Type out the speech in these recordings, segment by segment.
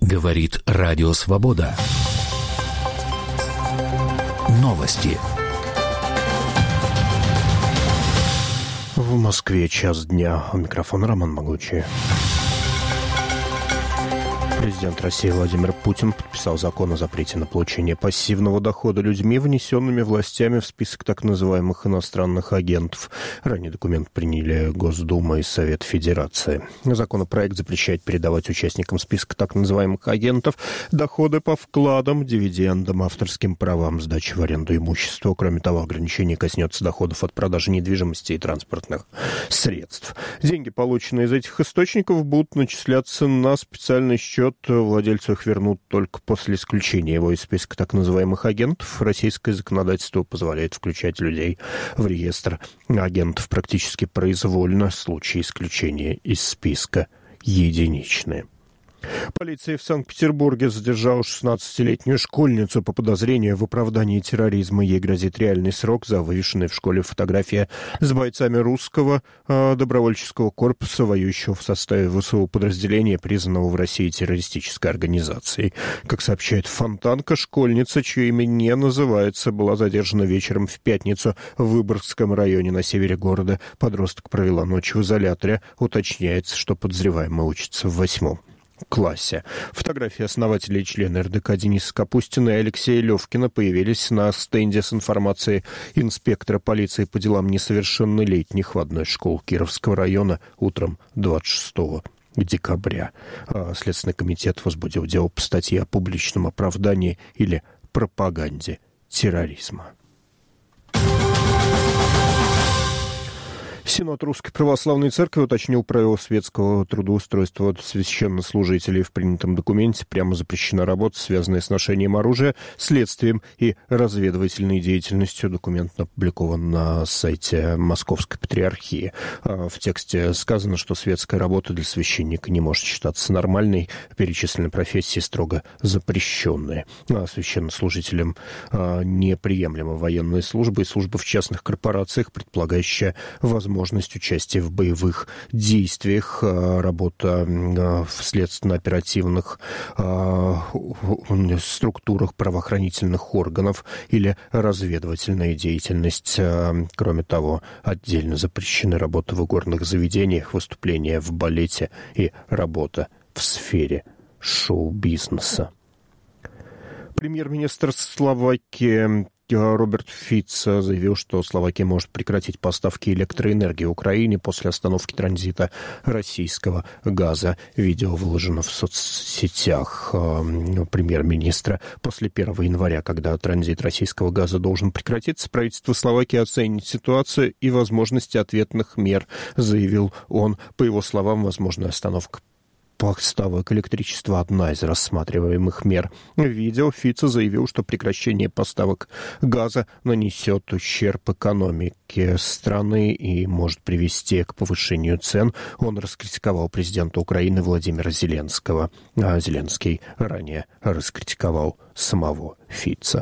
Говорит Радио Свобода. Новости. В Москве 1:00 дня. У микрофона Роман Могучий. Президент России Владимир Путин подписал закон о запрете на получение пассивного дохода людьми, внесенными властями в список так называемых иностранных агентов. Ранее документ приняли Госдума и Совет Федерации. Законопроект запрещает передавать участникам списка так называемых агентов доходы по вкладам, дивидендам, авторским правам, сдаче в аренду имущества. Кроме того, ограничение коснется доходов от продажи недвижимости и транспортных средств. Деньги, полученные из этих источников, будут начисляться на специальный счет. Владельцу их вернут только после исключения его из списка так называемых агентов. Российское законодательство позволяет включать людей в реестр агентов практически произвольно. Случаи исключения из списка единичные. Полиция в Санкт-Петербурге задержала 16-летнюю школьницу по подозрению в оправдании терроризма. Ей грозит реальный срок за вывешенные в школе фотографии с бойцами русского добровольческого корпуса, воюющего в составе ВСУ подразделения, признанного в России террористической организацией. Как сообщает Фонтанка, школьница, чье имя не называется, была задержана вечером в пятницу в Выборгском районе на севере города. Подросток провела ночь в изоляторе. Уточняется, что подозреваемый учится в 8 классе. Фотографии основателей и члена РДК Дениса Капустина и Алексея Левкина появились на стенде с информацией инспектора полиции по делам несовершеннолетних в одной из школ Кировского района утром 26 декабря. Следственный комитет возбудил дело по статье о публичном оправдании или пропаганде терроризма. Синод Русской Православной Церкви уточнил правила светского трудоустройства священнослужителей. В принятом документе прямо запрещена работа, связанная с ношением оружия, следствием и разведывательной деятельностью. Документ опубликован на сайте Московской Патриархии. В тексте сказано, что светская работа для священника не может считаться нормальной. Перечислены профессии строго запрещенные. Священнослужителям неприемлема военная служба и служба в частных корпорациях, предполагающая возможность участия в боевых действиях, работа в следственно-оперативных структурах правоохранительных органов или разведывательная деятельность. Кроме того, отдельно запрещены работа в игорных заведениях, выступления в балете и работа в сфере шоу-бизнеса. Премьер-министр Словакии Роберт Фицо заявил, что Словакия может прекратить поставки электроэнергии Украине после остановки транзита российского газа. Видео выложено в соцсетях премьер-министра. После 1 января, когда транзит российского газа должен прекратиться, правительство Словакии оценит ситуацию и возможности ответных мер, заявил он. По его словам, возможная остановка поставок электричества – одна из рассматриваемых мер. В видео Фицо заявил, что прекращение поставок газа нанесет ущерб экономике страны и может привести к повышению цен. Он раскритиковал президента Украины Владимира Зеленского. А Зеленский ранее раскритиковал самого Фицо.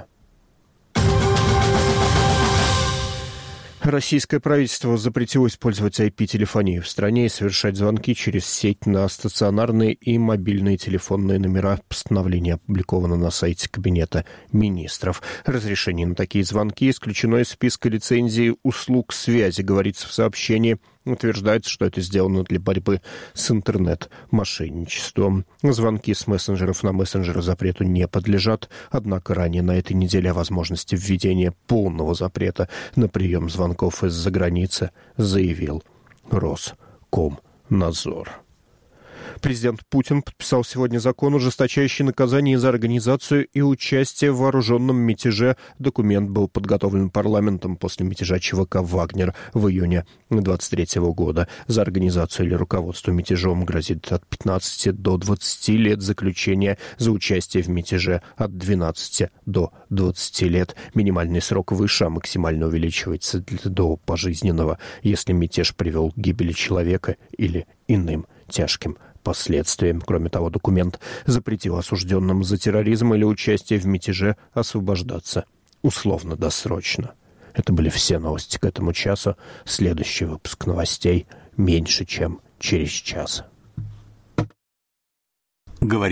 Российское правительство запретило использовать IP-телефонию в стране и совершать звонки через сеть на стационарные и мобильные телефонные номера. Постановление опубликовано на сайте Кабинета министров. Разрешение на такие звонки исключено из списка лицензий услуг связи, говорится в сообщении. Утверждается, что это сделано для борьбы с интернет-мошенничеством. Звонки с мессенджеров на мессенджеры запрету не подлежат. Однако ранее на этой неделе о возможности введения полного запрета на прием звонков из-за границы заявил Роскомнадзор. Президент Путин подписал сегодня закон, ужесточающий наказание за организацию и участие в вооруженном мятеже. Документ был подготовлен парламентом после мятежа ЧВК «Вагнер» в июне 2023 года. За организацию или руководство мятежом грозит от 15 до 20 лет заключения, за участие в мятеже от 12 до 20 лет. Минимальный срок выше, а максимально увеличивается до пожизненного, если мятеж привел к гибели человека или иным тяжким последствиям. Кроме того, документ запретил осужденным за терроризм или участие в мятеже освобождаться условно-досрочно. Это были все новости к этому часу. Следующий выпуск новостей меньше, чем через час.